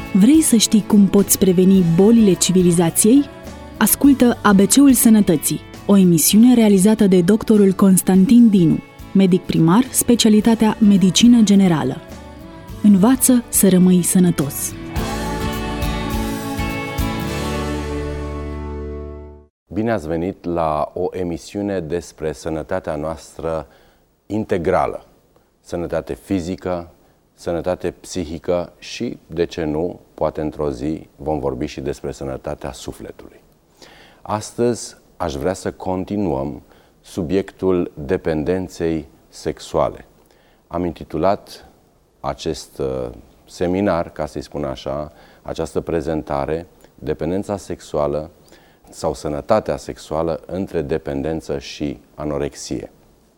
Vrei să știi cum poți preveni bolile civilizației? Ascultă ABC-ul Sănătății, o emisiune realizată de doctorul Constantin Dinu, medic primar, specialitatea Medicină Generală. Învață să rămâi sănătos! Bine ați venit la o emisiune despre sănătatea noastră integrală. Sănătate fizică, sănătate psihică și, de ce nu, poate într-o zi vom vorbi și despre sănătatea sufletului. Astăzi aș vrea să continuăm subiectul dependenței sexuale. Am intitulat acest seminar, ca să-i spun așa, această prezentare, dependența sexuală sau sănătatea sexuală între dependență și anorexie.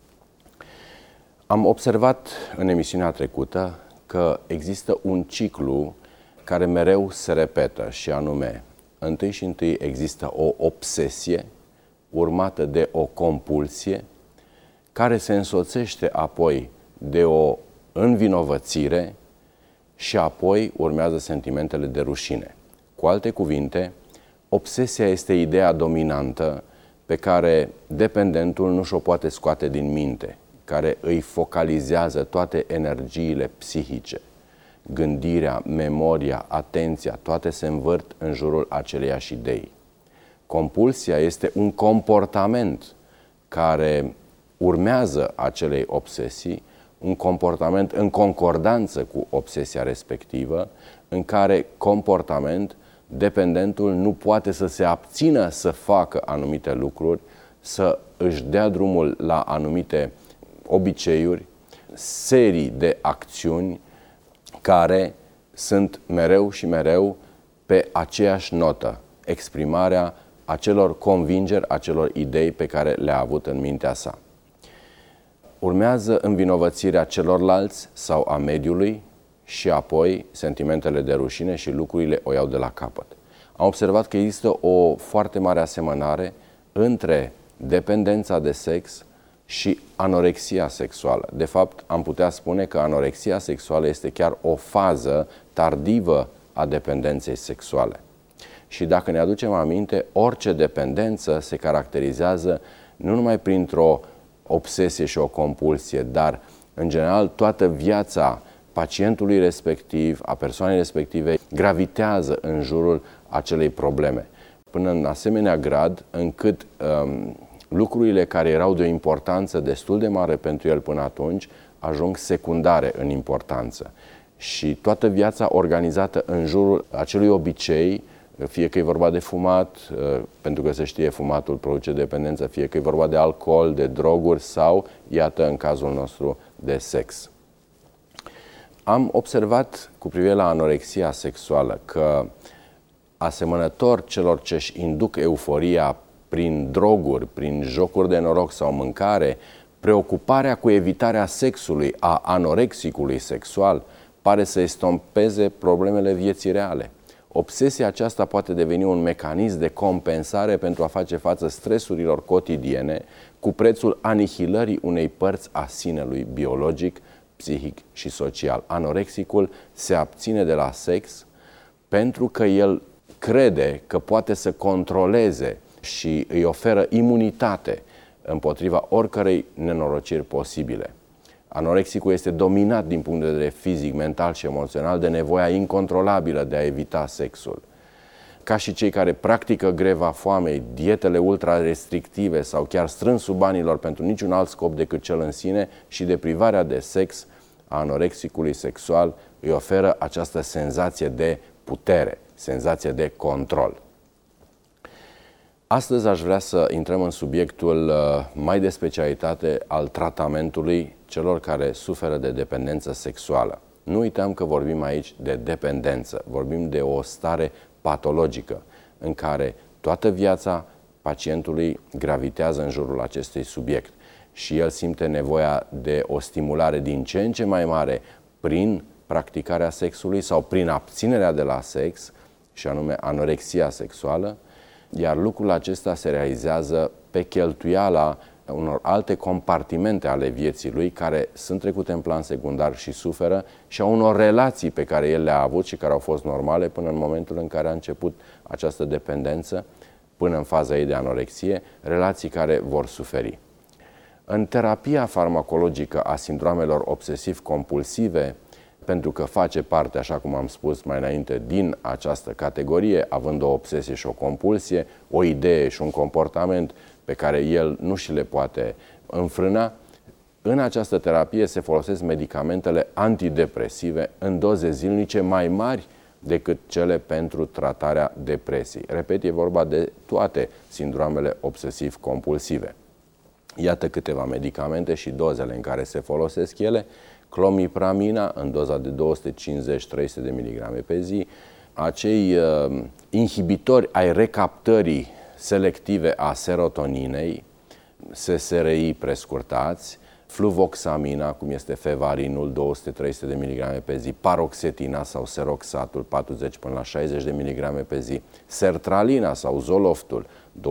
Am observat în emisiunea trecută că există un ciclu care mereu se repetă și anume, întâi și întâi există o obsesie urmată de o compulsie care se însoțește apoi de o învinovățire și apoi urmează sentimentele de rușine. Cu alte cuvinte, obsesia este ideea dominantă pe care dependentul nu și-o poate scoate din minte, care îi focalizează toate energiile psihice. Gândirea, memoria, atenția, toate se învârt în jurul aceleiași idei. Compulsia este un comportament care urmează acelei obsesii, un comportament în concordanță cu obsesia respectivă, în care comportament dependentul nu poate să se abțină să facă anumite lucruri, să își dea drumul la anumite obiceiuri, serii de acțiuni care sunt mereu și mereu pe aceeași notă, exprimarea acelor convingeri, acelor idei pe care le-a avut în mintea sa. Urmează învinovățirea celorlalți sau a mediului și apoi sentimentele de rușine și lucrurile o iau de la capăt. Am observat că există o foarte mare asemănare între dependența de sex și anorexia sexuală. De fapt, am putea spune că anorexia sexuală este chiar o fază tardivă a dependenței sexuale. Și dacă ne aducem aminte, orice dependență se caracterizează nu numai printr-o obsesie și o compulsie, dar, în general, toată viața pacientului respectiv, a persoanei respective, gravitează în jurul acelei probleme. Până în asemenea grad încât lucrurile care erau de o importanță destul de mare pentru el până atunci ajung secundare în importanță. Și toată viața organizată în jurul acelui obicei, fie că e vorba de fumat, pentru că se știe fumatul produce dependență, fie că e vorba de alcool, de droguri sau, iată, în cazul nostru, de sex. Am observat cu privire la anorexia sexuală că, asemănător celor ce își induc euforia prin droguri, prin jocuri de noroc sau mâncare, preocuparea cu evitarea sexului a anorexicului sexual pare să estompeze problemele vieții reale. Obsesia aceasta poate deveni un mecanism de compensare pentru a face față stresurilor cotidiene cu prețul anihilării unei părți a sinelui biologic, psihic și social. Anorexicul se abține de la sex pentru că el crede că poate să controleze și îi oferă imunitate împotriva oricărei nenorociri posibile. Anorexicul este dominat din punct de vedere fizic, mental și emoțional de nevoia incontrolabilă de a evita sexul. Ca și cei care practică greva foamei, dietele ultra-restrictive sau chiar strânsul banilor pentru niciun alt scop decât cel în sine și deprivarea de sex a anorexicului sexual îi oferă această senzație de putere, senzație de control. Astăzi aș vrea să intrăm în subiectul mai de specialitate al tratamentului celor care suferă de dependență sexuală. Nu uităm că vorbim aici de dependență, vorbim de o stare patologică în care toată viața pacientului gravitează în jurul acestui subiect și el simte nevoia de o stimulare din ce în ce mai mare prin practicarea sexului sau prin abținerea de la sex, și anume anorexia sexuală, iar lucrul acesta se realizează pe cheltuiala unor alte compartimente ale vieții lui care sunt trecute în plan secundar și suferă și a unor relații pe care el le-a avut și care au fost normale până în momentul în care a început această dependență, până în faza ei de anorexie, relații care vor suferi. În terapia farmacologică a sindromelor obsesiv-compulsive, pentru că face parte, așa cum am spus mai înainte, din această categorie, având o obsesie și o compulsie, o idee și un comportament pe care el nu și le poate înfrâna, în această terapie se folosesc medicamentele antidepresive în doze zilnice mai mari decât cele pentru tratarea depresiei. Repet, e vorba de toate sindromele obsesiv-compulsive. Iată câteva medicamente și dozele în care se folosesc ele. Clomipramina în doza de 250-300 de mg pe zi, acei inhibitori ai recaptării selective a serotoninei, SSRI prescurtați, fluvoxamina, cum este fevarinul, 200-300 de mg pe zi, paroxetina sau seroxatul, 40 până la 60 de mg pe zi, sertralina sau zoloftul,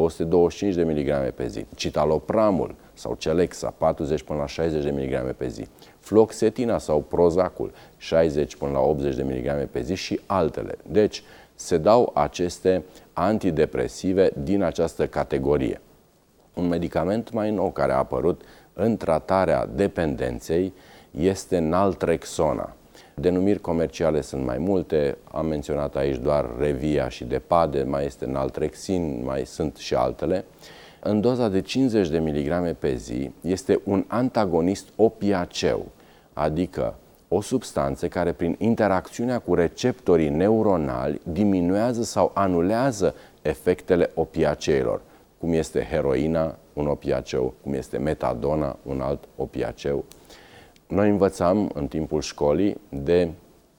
225 de mg pe zi, citalopramul sau Celexa, 40 până la 60 de mg pe zi, fluoxetina sau Prozacul, 60 până la 80 de mg pe zi și altele. Deci, se dau aceste antidepresive din această categorie. Un medicament mai nou care a apărut în tratarea dependenței este naltrexona. Denumiri comerciale sunt mai multe, am menționat aici doar Revia și Depade, mai este naltrexin, mai sunt și altele. În doza de 50 de mg pe zi este un antagonist opiaceu, adică o substanță care prin interacțiunea cu receptorii neuronali diminuează sau anulează efectele opiaceilor, cum este heroina, un opiaceu, cum este metadona, un alt opiaceu. Noi învățam în timpul școlii de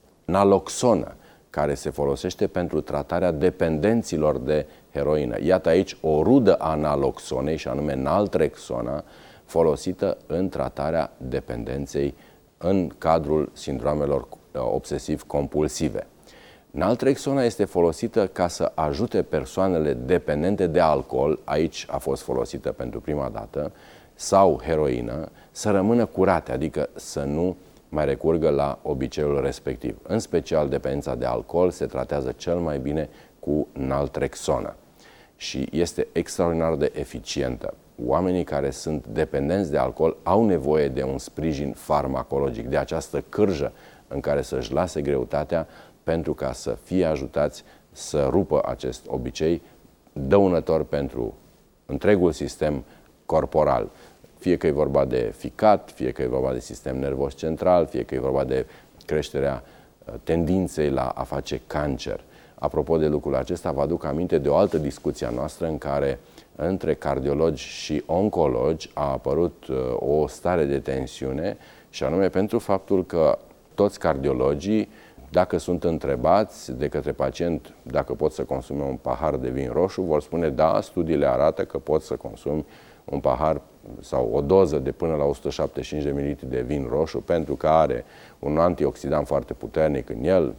naloxonă, care se folosește pentru tratarea dependenților de heroină. Iată aici o rudă a naloxonei, și anume naltrexona, folosită în tratarea dependenței în cadrul sindromelor obsesiv-compulsive. Naltrexona este folosită ca să ajute persoanele dependente de alcool, aici a fost folosită pentru prima dată, sau heroină, să rămână curate, adică să nu mai recurgă la obiceiul respectiv. În special, dependența de alcool se tratează cel mai bine cu naltrexonă și este extraordinar de eficientă. Oamenii care sunt dependenți de alcool au nevoie de un sprijin farmacologic, de această cârjă în care să-și lase greutatea pentru ca să fie ajutați să rupă acest obicei dăunător pentru întregul sistem corporal. Fie că e vorba de ficat, fie că e vorba de sistem nervos central, fie că e vorba de creșterea tendinței la a face cancer. Apropo de lucrul acesta, vă aduc aminte de o altă discuție a noastră în care între cardiologi și oncologi a apărut o stare de tensiune, și anume pentru faptul că toți cardiologii, dacă sunt întrebați de către pacient dacă pot să consume un pahar de vin roșu, vor spune da, studiile arată că poți să consumi un pahar sau o doză de până la 175 de ml de vin roșu, pentru că are un antioxidant foarte puternic în el,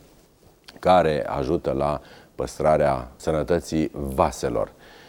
care ajută la păstrarea sănătății vaselor.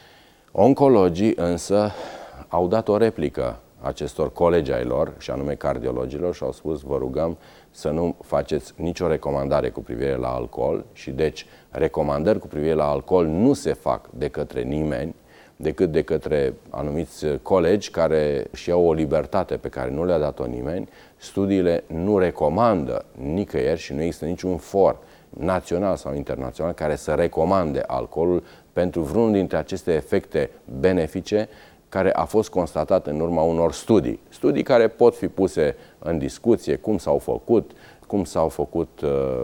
Oncologii însă au dat o replică acestor colegi ai lor, și anume cardiologilor, și au spus: vă rugăm să nu faceți nicio recomandare cu privire la alcool, și deci recomandări cu privire la alcool nu se fac de către nimeni, decât de către anumiți colegi care își iau o libertate pe care nu le-a dat-o nimeni. Studiile nu recomandă nicăieri și nu există niciun for național sau internațional care să recomande alcoolul pentru vreunul dintre aceste efecte benefice care a fost constatat în urma unor studii. Studii care pot fi puse în discuție, cum s-au făcut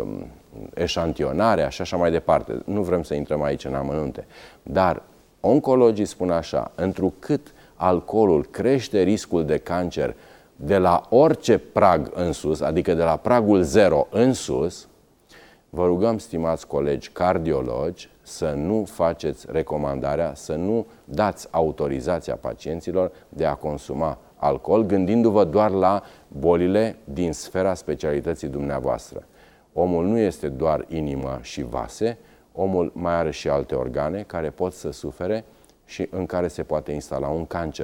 eșantionarea și așa mai departe. Nu vrem să intrăm aici în amănunte. Dar oncologii spun așa: întrucât alcoolul crește riscul de cancer de la orice prag în sus, adică de la pragul 0 în sus, vă rugăm, stimați colegi cardiologi, să nu faceți recomandarea, să nu dați autorizația pacienților de a consuma alcool, gândindu-vă doar la bolile din sfera specialității dumneavoastră. Omul nu este doar inimă și vase, omul mai are și alte organe care pot să sufere și în care se poate instala un cancer.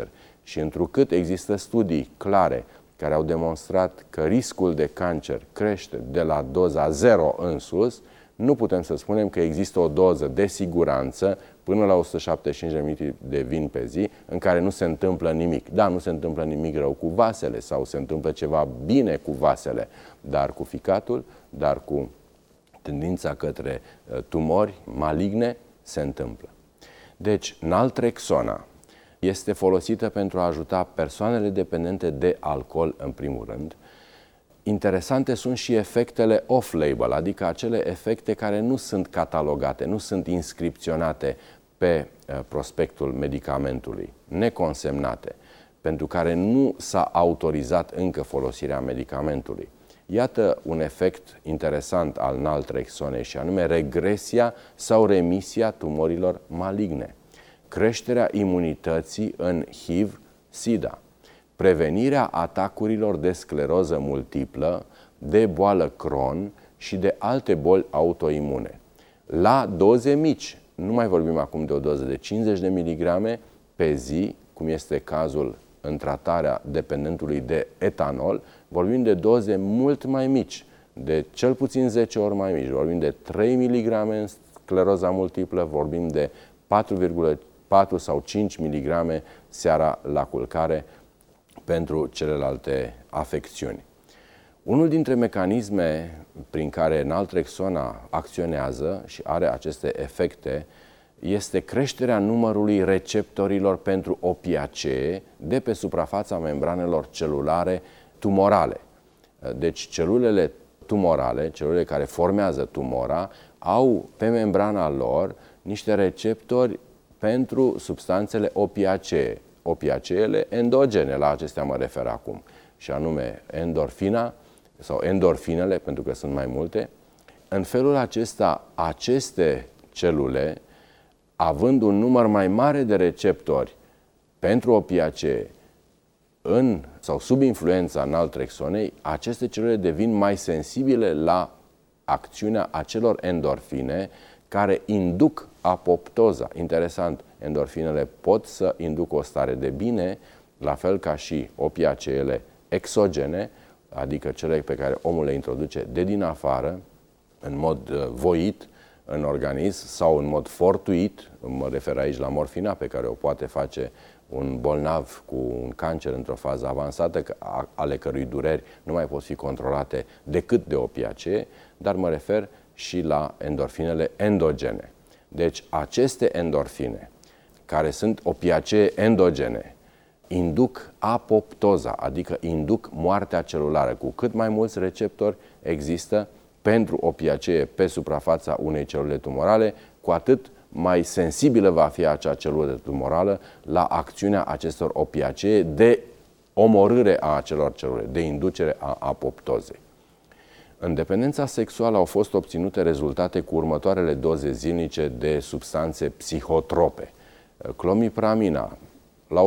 Și întrucât există studii clare care au demonstrat că riscul de cancer crește de la doza 0 în sus, nu putem să spunem că există o doză de siguranță până la 175 de ml de vin pe zi în care nu se întâmplă nimic. Da, nu se întâmplă nimic rău cu vasele sau se întâmplă ceva bine cu vasele, dar cu ficatul, dar cu tendința către tumori maligne se întâmplă. Deci, naltrexona este folosită pentru a ajuta persoanele dependente de alcool, în primul rând. Interesante sunt și efectele off-label, adică acele efecte care nu sunt catalogate, nu sunt inscripționate pe prospectul medicamentului, neconsemnate, pentru care nu s-a autorizat încă folosirea medicamentului. Iată un efect interesant al naltrexonei și anume regresia sau remisia tumorilor maligne, creșterea imunității în HIV-SIDA, prevenirea atacurilor de scleroză multiplă, de boală Crohn și de alte boli autoimune. La doze mici, nu mai vorbim acum de o doză de 50 de miligrame pe zi, cum este cazul în tratarea dependentului de etanol, vorbim de doze mult mai mici, de cel puțin 10 ori mai mici. Vorbim de 3 mg în scleroza multiplă, vorbim de 4,4 sau 5 mg seara la culcare pentru celelalte afecțiuni. Unul dintre mecanisme prin care naltrexona acționează și are aceste efecte este creșterea numărului receptorilor pentru opiacee de pe suprafața membranelor celulare tumorale. Deci celulele tumorale, celulele care formează tumora, au pe membrana lor niște receptori pentru substanțele opiacee. Opiaceele endogene, la acestea mă refer acum, și anume endorfina sau endorfinele, pentru că sunt mai multe. În felul acesta, aceste celule, având un număr mai mare de receptori pentru opiacee sau sub influența naltrexonei, aceste celule devin mai sensibile la acțiunea acelor endorfine care induc apoptoza. Interesant, endorfinele pot să inducă o stare de bine, la fel ca și opiaceele exogene, adică cele pe care omul le introduce de din afară, în mod voit, în organism sau în mod fortuit, mă refer aici la morfina pe care o poate face un bolnav cu un cancer într-o fază avansată, ale cărui dureri nu mai pot fi controlate decât de opiacee, dar mă refer și la endorfinele endogene. Deci aceste endorfine, care sunt opiacee endogene, induc apoptoza, adică induc moartea celulară. Cu cât mai mulți receptori există pentru opiacee pe suprafața unei celule tumorale, cu atât mai sensibilă va fi acea celulă tumorală la acțiunea acestor opiacee de omorâre a acelor celule, de inducere a apoptozei. În dependența sexuală au fost obținute rezultate cu următoarele doze zilnice de substanțe psihotrope. Clomipramina, la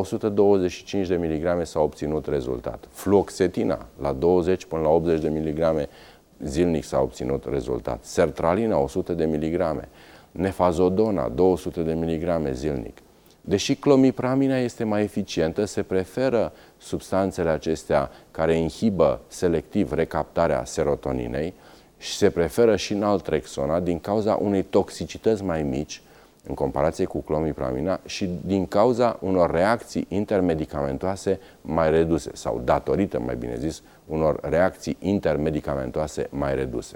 125 de mg s-a obținut rezultat. Fluoxetina, la 20 până la 80 de mg zilnic s-a obținut rezultat. Sertralina, 100 de mg. Nefazodona, 200 de mg zilnic. Deși clomipramina este mai eficientă, se preferă substanțele acestea care inhibă selectiv recaptarea serotoninei și se preferă și naltrexona din cauza unei toxicități mai mici în comparație cu clomipramina și din cauza unor reacții intermedicamentoase mai reduse sau datorită, mai bine zis, unor reacții intermedicamentoase mai reduse.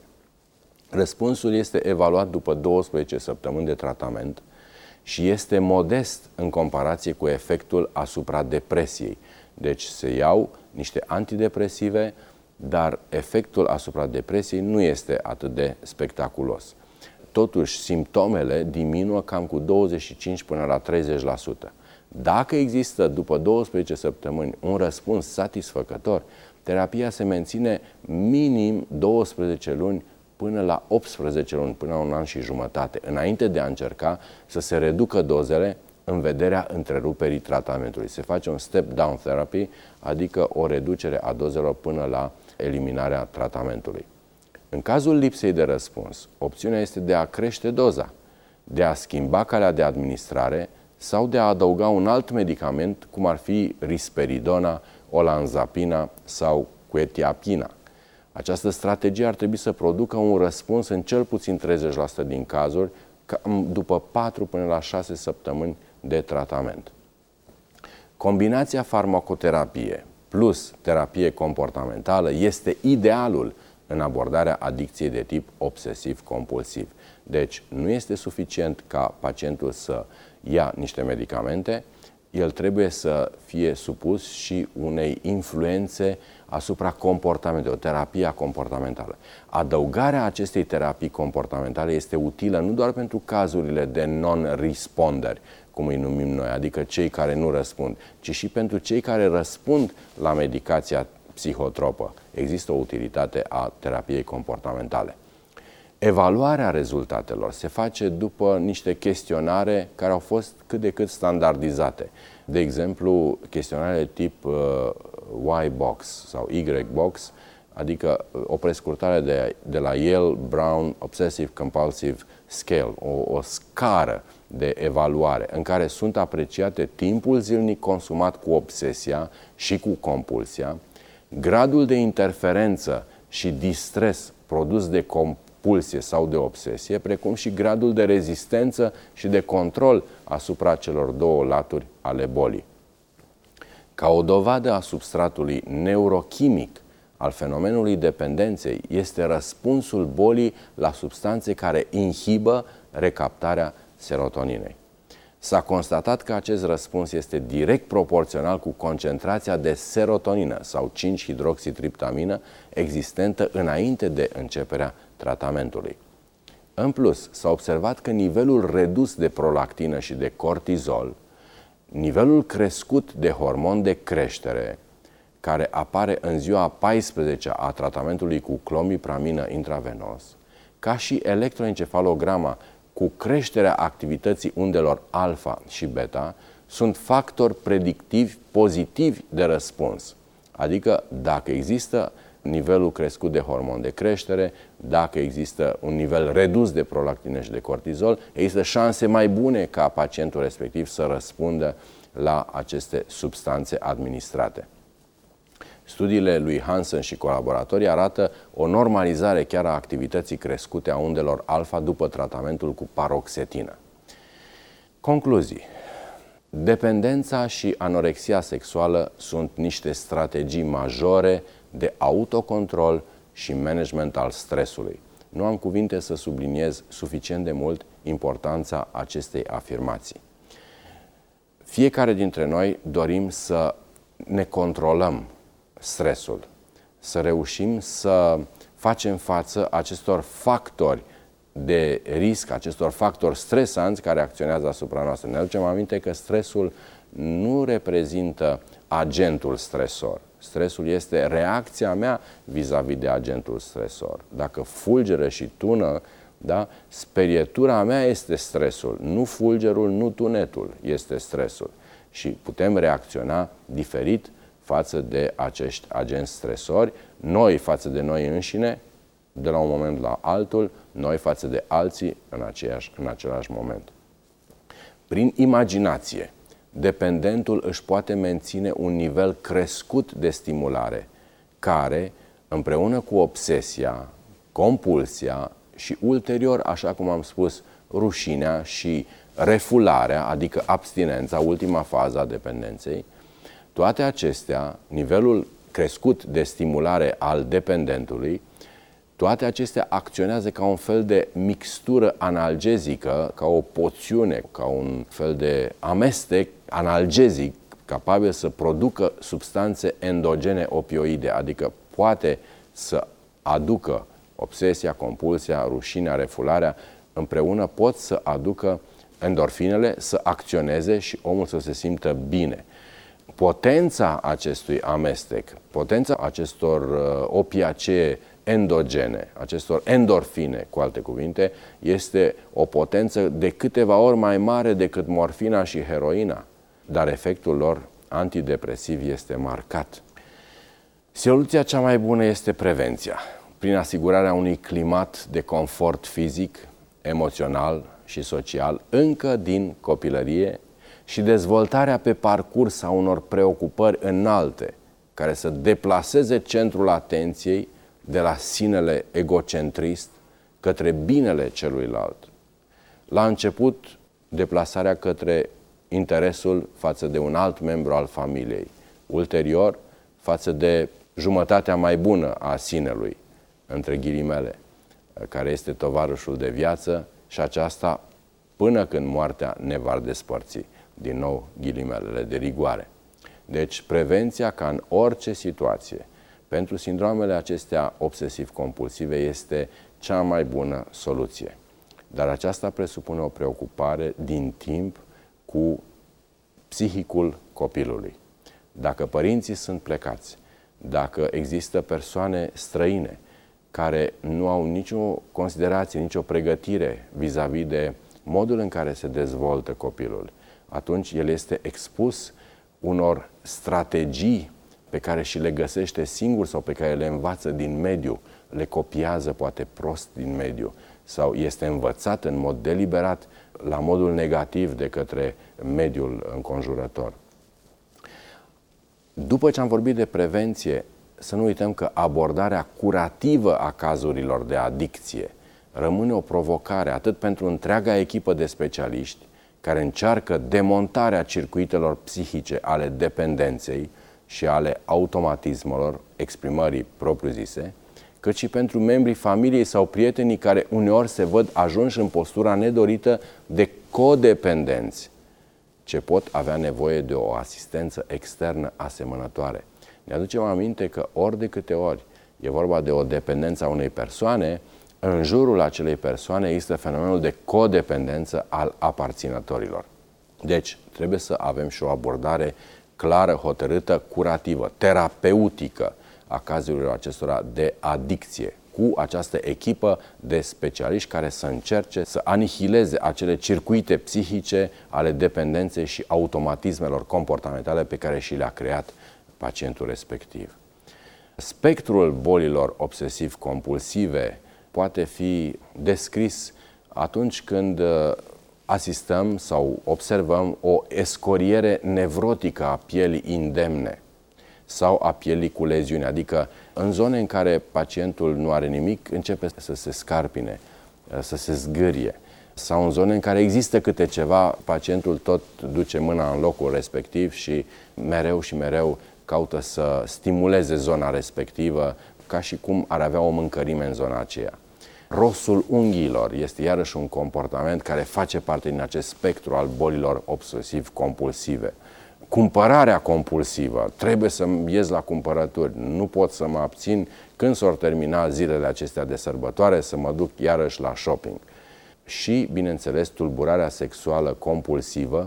Răspunsul este evaluat după 12 săptămâni de tratament și este modest în comparație cu efectul asupra depresiei. Deci se iau niște antidepresive, dar efectul asupra depresiei nu este atât de spectaculos. Totuși, simptomele diminuă cam cu 25 până la 30%. Dacă există după 12 săptămâni un răspuns satisfăcător, terapia se menține minim 12 luni până la 18 luni, până la un an și jumătate, înainte de a încerca să se reducă dozele în vederea întreruperii tratamentului. Se face un step-down therapy, adică o reducere a dozelor până la eliminarea tratamentului. În cazul lipsei de răspuns, opțiunea este de a crește doza, de a schimba calea de administrare sau de a adăuga un alt medicament, cum ar fi risperidona, olanzapina sau quetiapina. Această strategie ar trebui să producă un răspuns în cel puțin 30% din cazuri, după 4 până la 6 săptămâni de tratament. Combinația farmacoterapie plus terapie comportamentală este idealul în abordarea adicției de tip obsesiv-compulsiv. Deci nu este suficient ca pacientul să ia niște medicamente, el trebuie să fie supus și unei influențe asupra comportamentului, o terapie comportamentală. Adăugarea acestei terapii comportamentale este utilă nu doar pentru cazurile de non-responderi, cum îi numim noi, adică cei care nu răspund, ci și pentru cei care răspund la medicația psihotropă. Există o utilitate a terapiei comportamentale. Evaluarea rezultatelor se face după niște chestionare care au fost cât de cât standardizate. De exemplu, chestionare tip Y-Box sau Y-Box, adică o prescurtare de la Yale-Brown Obsessive Compulsive Scale, o scară de evaluare în care sunt apreciate timpul zilnic consumat cu obsesia și cu compulsia, gradul de interferență și distres produs de compulsie sau de obsesie, precum și gradul de rezistență și de control asupra celor două laturi ale bolii. Ca o dovadă a substratului neurochimic al fenomenului dependenței este răspunsul bolii la substanțe care inhibă recaptarea serotoninei. S-a constatat că acest răspuns este direct proporțional cu concentrația de serotonină sau 5-hidroxitriptamină existentă înainte de începerea tratamentului. În plus, s-a observat că nivelul redus de prolactină și de cortizol, nivelul crescut de hormon de creștere, care apare în ziua 14 a tratamentului cu clomipramină intravenos, ca și electroencefalograma cu creșterea activității undelor alfa și beta, sunt factori predictivi pozitivi de răspuns. Adică dacă există nivelul crescut de hormon de creștere, dacă există un nivel redus de prolactină și de cortizol, există șanse mai bune ca pacientul respectiv să răspundă la aceste substanțe administrate. Studiile lui Hansen și colaboratorii arată o normalizare chiar a activității crescute a undelor alfa după tratamentul cu paroxetină. Concluzii. Dependența și anorexia sexuală sunt niște strategii majore de autocontrol și management al stresului. Nu am cuvinte să subliniez suficient de mult importanța acestei afirmații. Fiecare dintre noi dorim să ne controlăm stresul, să reușim să facem față acestor factori de risc, acestor factori stresanți care acționează asupra noastră. Ne aducem aminte că stresul nu reprezintă agentul stresor. Stresul este reacția mea vis-a-vis de agentul stresor. Dacă fulgeră și tună, da, sperietura mea este stresul, nu fulgerul, nu tunetul este stresul. Și putem reacționa diferit față de acești agenți stresori, noi față de noi înșine, de la un moment la altul, noi față de alții în același moment. Prin imaginație, dependentul își poate menține un nivel crescut de stimulare, care, împreună cu obsesia, compulsia și ulterior, așa cum am spus, rușinea și refularea, adică abstinența, ultima fază a dependenței, toate acestea, nivelul crescut de stimulare al dependentului, toate acestea acționează ca un fel de mixtură analgezică, ca o poțiune, ca un fel de amestec analgezic capabil să producă substanțe endogene opioide, adică poate să aducă obsesia, compulsia, rușinea, refularea, împreună pot să aducă endorfinele să acționeze și omul să se simtă bine. Potența acestui amestec, potența acestor opiacee endogene, acestor endorfine, cu alte cuvinte, este o potență de câteva ori mai mare decât morfina și heroina, dar efectul lor antidepresiv este marcat. Soluția cea mai bună este prevenția, prin asigurarea unui climat de confort fizic, emoțional și social încă din copilărie și dezvoltarea pe parcurs a unor preocupări înalte, care să deplaseze centrul atenției de la sinele egocentrist către binele celuilalt. La început, deplasarea către interesul față de un alt membru al familiei, ulterior față de jumătatea mai bună a sinelui, între ghilimele, care este tovarășul de viață, și aceasta până când moartea ne va despărți. Din nou ghilimelele de rigoare. Deci prevenția, ca în orice situație, pentru sindromele acestea obsesiv-compulsive este cea mai bună soluție. Dar aceasta presupune o preocupare din timp cu psihicul copilului. Dacă părinții sunt plecați, dacă există persoane străine care nu au nicio considerație, nicio pregătire vis-a-vis de modul în care se dezvoltă copilul, atunci el este expus unor strategii pe care și le găsește singur sau pe care le învață din mediu, le copiază poate prost din mediu sau este învățat în mod deliberat la modul negativ de către mediul înconjurător. După ce am vorbit de prevenție, să nu uităm că abordarea curativă a cazurilor de adicție rămâne o provocare atât pentru întreaga echipă de specialiști care încearcă demontarea circuitelor psihice ale dependenței și ale automatismelor exprimării propriu-zise, cât și pentru membrii familiei sau prietenii care uneori se văd ajunși în postura nedorită de codependenți, ce pot avea nevoie de o asistență externă asemănătoare. Ne aducem aminte că ori de câte ori e vorba de o dependență a unei persoane, în jurul acelei persoane există fenomenul de codependență al aparținătorilor. Deci, trebuie să avem și o abordare clară, hotărâtă, curativă, terapeutică a cazurilor acestora de adicție, cu această echipă de specialiști care să încerce să anihileze acele circuite psihice ale dependenței și automatismelor comportamentale pe care și le-a creat pacientul respectiv. Spectrul bolilor obsesiv-compulsive poate fi descris atunci când asistăm sau observăm o escoriere nevrotică a pielii indemne sau a pielii cu leziuni, adică în zone în care pacientul nu are nimic, începe să se scarpine, să se zgârie, sau în zone în care există câte ceva, pacientul tot duce mâna în locul respectiv și mereu caută să stimuleze zona respectivă, ca și cum ar avea o mâncărime în zona aceea. Rosul unghiilor este iarăși un comportament care face parte din acest spectru al bolilor obsesiv-compulsive. Cumpărarea compulsivă, trebuie să ies la cumpărături, nu pot să mă abțin când s-or termina zilele acestea de sărbătoare să mă duc iarăși la shopping. Și, bineînțeles, tulburarea sexuală compulsivă,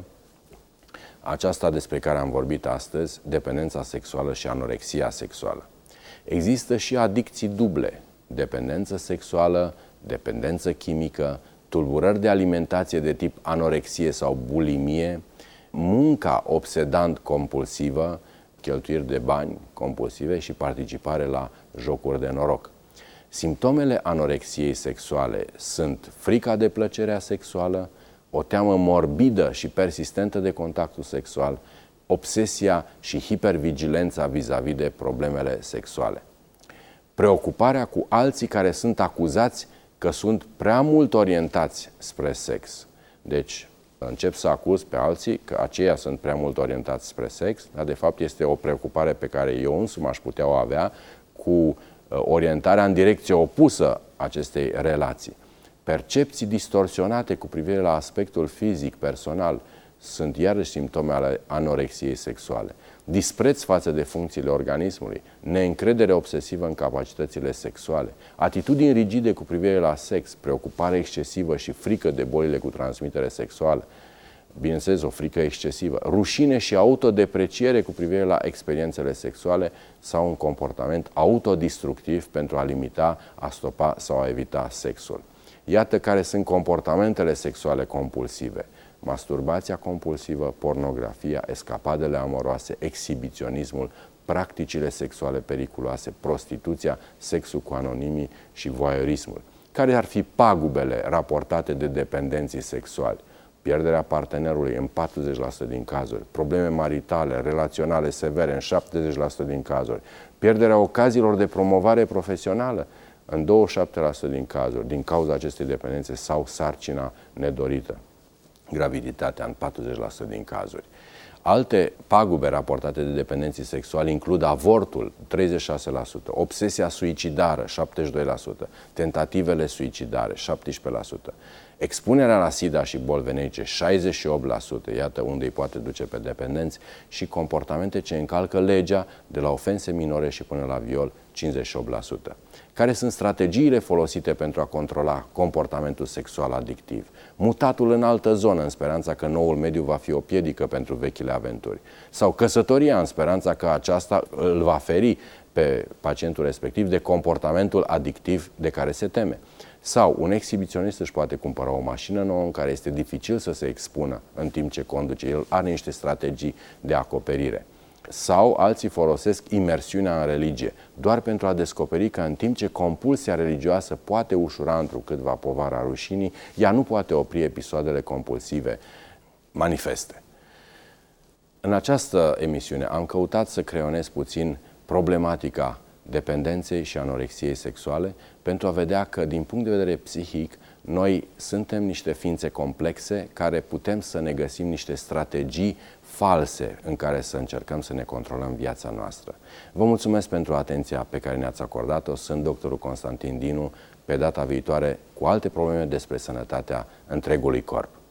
aceasta despre care am vorbit astăzi, dependența sexuală și anorexia sexuală. Există și adicții duble, dependență sexuală, dependență chimică, tulburări de alimentație de tip anorexie sau bulimie, munca obsedant-compulsivă, cheltuiri de bani compulsive și participare la jocuri de noroc. Simptomele anorexiei sexuale sunt frica de plăcerea sexuală, o teamă morbidă și persistentă de contactul sexual, obsesia și hipervigilența vis-a-vis de problemele sexuale. Preocuparea cu alții care sunt acuzați că sunt prea mult orientați spre sex. Deci, încep să acuz pe alții că aceia sunt prea mult orientați spre sex, dar de fapt este o preocupare pe care eu însumi aș putea o avea cu orientarea în direcție opusă acestei relații. Percepții distorsionate cu privire la aspectul fizic, personal, sunt iarăși simptome ale anorexiei sexuale. Dispreț față de funcțiile organismului, neîncredere obsesivă în capacitățile sexuale, atitudini rigide cu privire la sex, preocupare excesivă și frică de bolile cu transmitere sexuală, bineînțeles o frică excesivă, rușine și autodepreciere cu privire la experiențele sexuale sau un comportament autodistructiv pentru a limita, a stopa sau a evita sexul. Iată care sunt comportamentele sexuale compulsive. Masturbația compulsivă, pornografia, escapadele amoroase, exhibiționismul, practicile sexuale periculoase, prostituția, sexul cu anonimii și voyeurismul. Care ar fi pagubele raportate de dependenții sexuali? pierderea partenerului în 40% din cazuri, probleme maritale, relaționale severe în 70% din cazuri, pierderea ocaziilor de promovare profesională în 27% din cazuri, din cauza acestei dependențe sau sarcina nedorită, graviditatea în 40% din cazuri. Alte pagube raportate de dependenții sexuali includ avortul, 36%, obsesia suicidară, 72%, tentativele suicidare, 17%, expunerea la SIDA și boli venerice, 68%, iată unde îi poate duce pe dependenți, și comportamente ce încalcă legea, de la ofense minore și până la viol, 58%. Care sunt strategiile folosite pentru a controla comportamentul sexual adictiv? Mutatul în altă zonă, în speranța că noul mediu va fi o piedică pentru vechile aventuri. Sau căsătoria, în speranța că aceasta îl va feri pe pacientul respectiv de comportamentul adictiv de care se teme. Sau un exhibiționist își poate cumpăra o mașină nouă în care este dificil să se expună în timp ce conduce. El are niște strategii de acoperire. Sau alții folosesc imersiunea în religie, doar pentru a descoperi că în timp ce compulsia religioasă poate ușura întrucâtva povara rușinii, ea nu poate opri episoadele compulsive manifeste. În această emisiune am căutat să creionez puțin problematica dependenței și anorexiei sexuale pentru a vedea că, din punct de vedere psihic, noi suntem niște ființe complexe care putem să ne găsim niște strategii false în care să încercăm să ne controlăm viața noastră. Vă mulțumesc pentru atenția pe care ne-ați acordat-o. Sunt doctorul Constantin Dinu, pe data viitoare cu alte probleme despre sănătatea întregului corp.